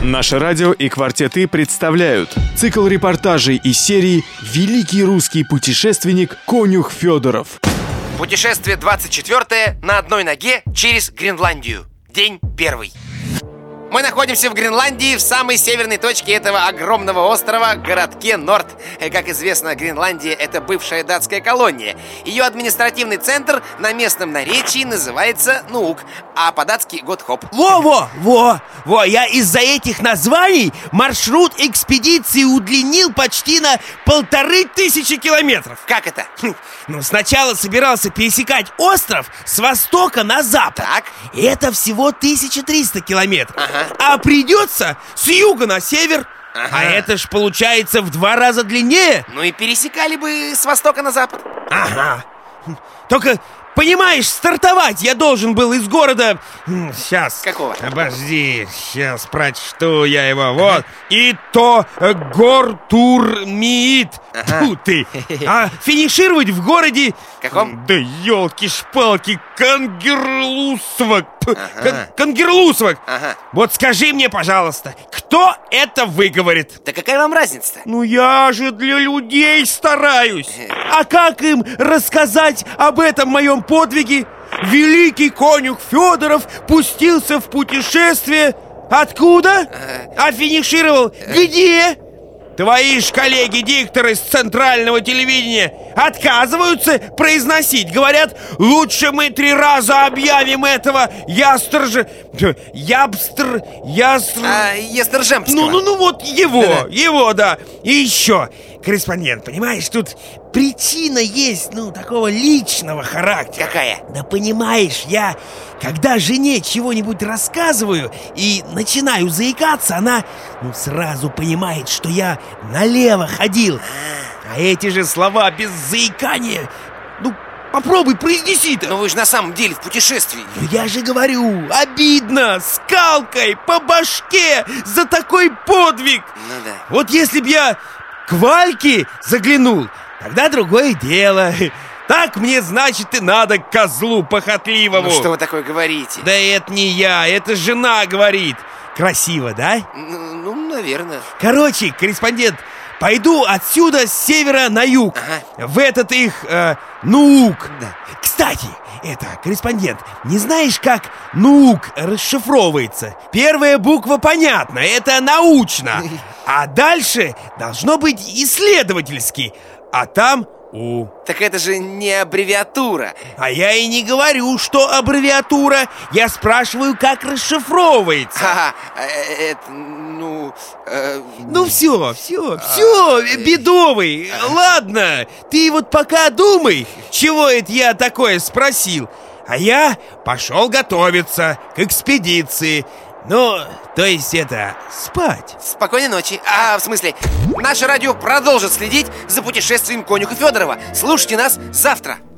Наше радио и «Квартеты» представляют цикл репортажей из серии «Великий русский путешественник Конюх Федоров». Путешествие 24-е на одной ноге через Гренландию. День 1. Мы находимся в Гренландии, в самой северной точке этого огромного острова, городке Норд. Как известно, Гренландия — это бывшая датская колония. Ее административный центр на местном наречии называется Нуук, а по-датски Готхоп. Во, я из-за этих названий маршрут экспедиции удлинил почти на 1500 километров. Как это? Сначала собирался пересекать остров с востока на запад. Так. Это всего 1300 километров. Ага. А придется с юга на север. Ага. А это ж получается в 2 раза длиннее. Ну и пересекали бы с востока на запад. Ага. Только, понимаешь, стартовать я должен был из города... Сейчас. Какого? Обожди, сейчас прочту я его. Вот. Ито Гортурмиит. Ага. Фу ты. А финишировать в городе... Каком? Да елки-шпалки, Кангерлусвак. Ага. Кангерлусвак. Ага. Вот скажи мне, пожалуйста, кто это выговорит? Да какая вам разница-то? Ну я же для людей стараюсь. А как им рассказать об этом моем подвиге? Великий конюх Федоров пустился в путешествие. Откуда? А финишировал где? Твои ж коллеги-дикторы с центрального телевидения отказываются произносить. Говорят, лучше мы 3 раза объявим этого Ястержемского. Ну вот его, да. И еще, корреспондент, понимаешь, тут причина есть, такого личного характера. Какая? Да понимаешь, я, когда жене чего-нибудь рассказываю и начинаю заикаться, она, сразу понимает, что я налево ходил. А эти же слова без заикания, попробуй произнеси-то. Ну вы же на самом деле в путешествии. Я же говорю, обидно, скалкой по башке за такой подвиг. Ну да. Вот если б я к Вальке заглянул, тогда другое дело. Так мне, значит, и надо к козлу похотливому. Ну что вы такое говорите? Да это не я, это жена говорит. Красиво, да? Ну, наверное. Короче, корреспондент, пойду отсюда с севера на юг. Ага. В этот их Нуук. Да. Кстати, корреспондент, не знаешь, как Нуук расшифровывается? Первая буква понятна, это научно. А дальше должно быть исследовательский. А там У. Так это же не аббревиатура. А я и не говорю, что аббревиатура. Я спрашиваю, как расшифровывается. Ага, Все, бедовый. Ладно, ты вот пока думай, чего это я такое спросил. А я пошел готовиться к экспедиции. То есть спать. Спокойной ночи. В смысле, наше радио продолжит следить за путешествием конюха Федорова. Слушайте нас завтра.